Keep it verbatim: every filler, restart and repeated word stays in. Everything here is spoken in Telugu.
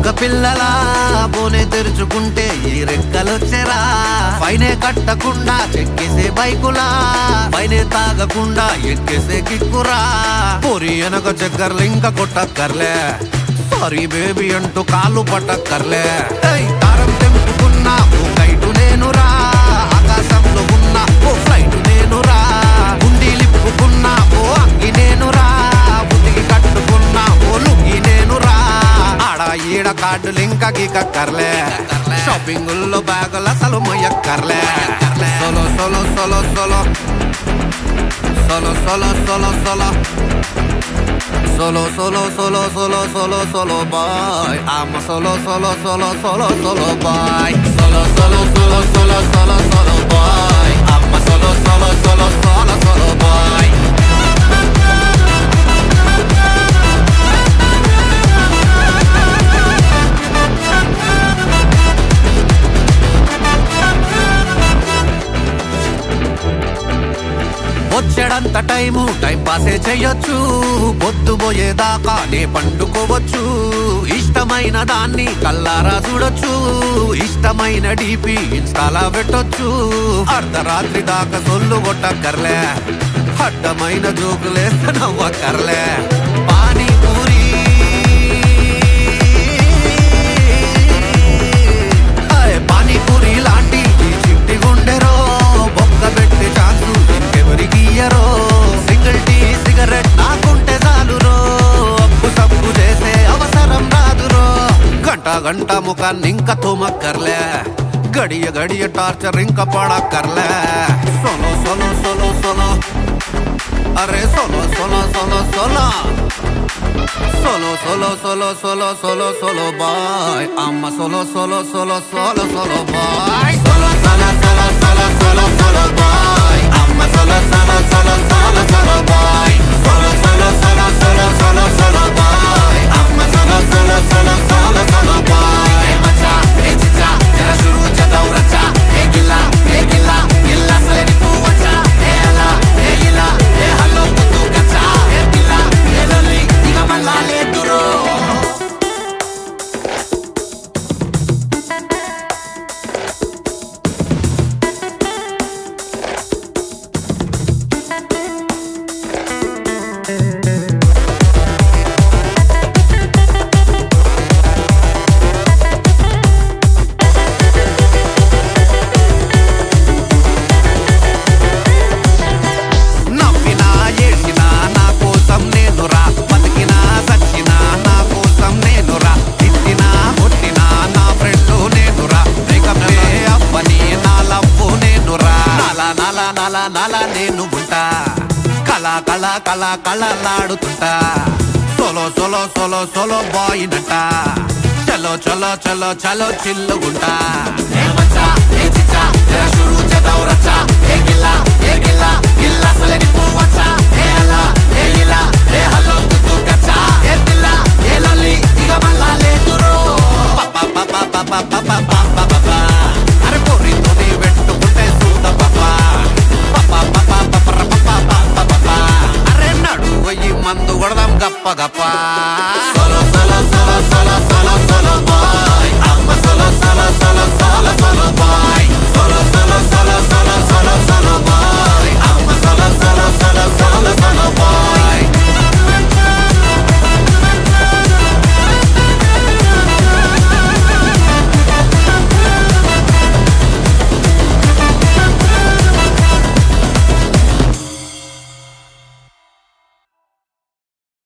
బుగ్గ పిల్లలా బోనే తెరుచుకుంటే ఈ రెక్కలొచ్చెరా. పైనే కట్టకుండా చెక్కేసే బైకులా, పైనే తాగకుండా ఎక్కేసే కిక్కురా. పొరి వెనక చక్కర్లు ఇంకా కొట్టక్కర్లే, సారీ బేబీ అంటూ కాళ్ళు పట్టక్కర్లే. కారం తెంపుకున్నా ఓ కైటు నేనురా, ఆకాశంలో ఉన్న ఓ ఫ్లైట్ నేనురా. గుండీ లిప్పుకున్నా ఓ అంగి నేనురా, బుద్ధికి కట్టుకున్నా ఓ లుంగి నేనురా. ఆడ ఈడ కార్డులు ఇంకా గీకక్కర్లే, షాపింగుల్లో బ్యాగుల అసలు మొయ్యక్కర్లే. Solo solo solo solo solo solo solo solo solo solo solo solo solo solo boy. I'm a solo solo solo solo solo boy. Solo solo solo solo solo solo boy. I'm a solo solo solo solo solo boy. వచ్చేడంత టైము టైం పాసే చెయ్యొచ్చు, పొద్దు పోయేదాకా నే పండుకోవచ్చు. ఇష్టమైన దాన్ని కల్లారా చూడొచ్చు, ఇష్టమైన డీపీ ఇన్స్టాలా పెట్టొచ్చు. అర్ధరాత్రి దాకా సొల్లు కొట్టక్కర్లే, అడ్డమైన జోకులేస్తే నవ్వక్కర్లే. పానీపూరి పానీపూరి లాంటి ఈ చిట్టి గుండెరో, బొక్క పెట్టి ఛాన్సు ఇంకెవరికి ఇయ్యరో. సింగిల్ టీ సిగరెట్ నాకుంటే చాలురో, అప్పు సప్పు చేసే అవసరం రాదురో. గంట గంట ముఖాన్ని ఇంకా తోమక్కర్లే, గడియ గడియ టార్చర్ ఇంకా పడక్కర్లే. సోలో సోలో సోలో సోలో అరే solo solo solo solo solo solo solo solo solo solo boy. I'm a solo solo solo solo solo boy. Solo solo solo solo solo solo boy. I'm a solo solo solo solo solo boy. Solo solo solo solo solo solo boy. I'm a solo solo solo solo solo boy. Hey macha, hey chicha, jara shuru jada uracha. Hey gilla, hey gilla, gilla sale ni puwacha. Hey ala, hey gilla, hey hello kutu kacha. Hey gilla, hey loli, diga malale duro. నలా నలా నేను ఉంటా, కళ కళ కళ కళలాడుతుంటా. Solo solo solo solo boy నంట, చలో చలో చలో చలో చిల్లుగుంటా. ఏ మచ్చా ఏ చిచ్చా జరా షురు చేద్దాం రచ్చా. ఏ గిల్లా ఏ గిల్లా గిల్లా సలే ని పువ్వచ్చా. ఏ అలా ఏ ఇలా ఏ హలో కుతు కచ్చా. ఏ దిల్లా ఏ లొల్లి ఇక మళ్ళా లేదురో. పప్ప పప్ప పప్ప పప్ప పప్ప పప్ప అరే పొర్రితోని పెట్టుకుంటే సూద పప్ప. అరే నడు పోయి మందు కొడదాం గప్ప గప్ప. Solo solo solo solo solo solo boy. అమ్మ solo solo solo solo solo bye.